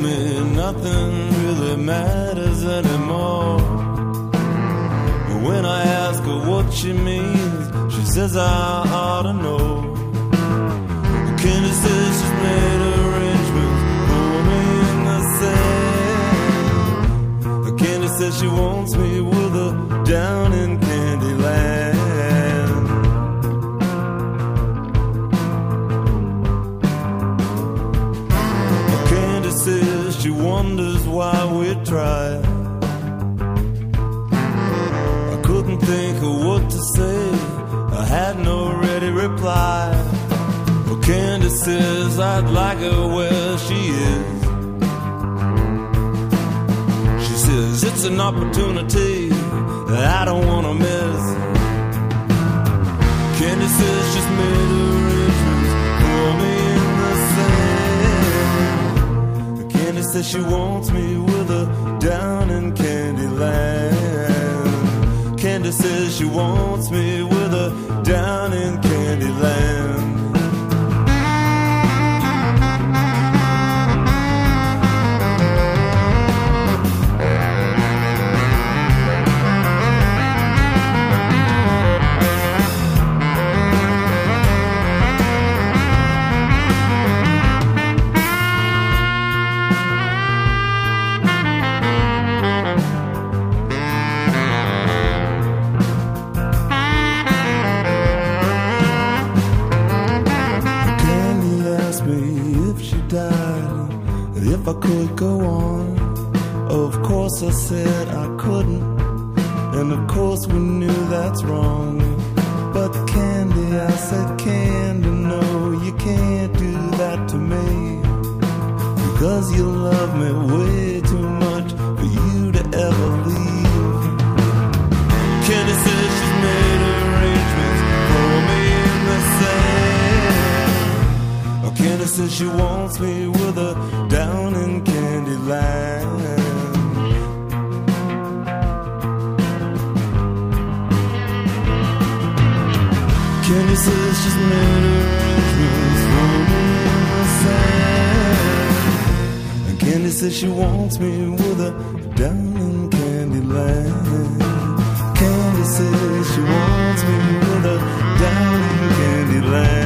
me nothing really matters anymore. But when I ask her what she means, she says I ought to know. Candy says she's made arrangements for me in the sand. Candy says she wants me with her down in Candyland. Says she wonders why we tried. I couldn't think of what to say, I had no ready reply. Well, Candy says I'd like her where she is. She says it's an opportunity that I don't want to miss. Candy says she's made arrangements for me in the sand. Candy says she wants me with her down in Candyland. Candy says she wants me with her down in Candyland. If I could go on, of course I said I couldn't, and of course we knew that's wrong. But Candy, I said, Candy, no, you can't do that to me, because you love me way too much for you to ever leave. Candy says she's made arrangements for me in the sand. Candy says she wants me with her down in Candyland. Candy says she's made arrangements for me in the sand. And Candy says she wants me with her down in Candyland. Candy says she wants me with her down in Candyland.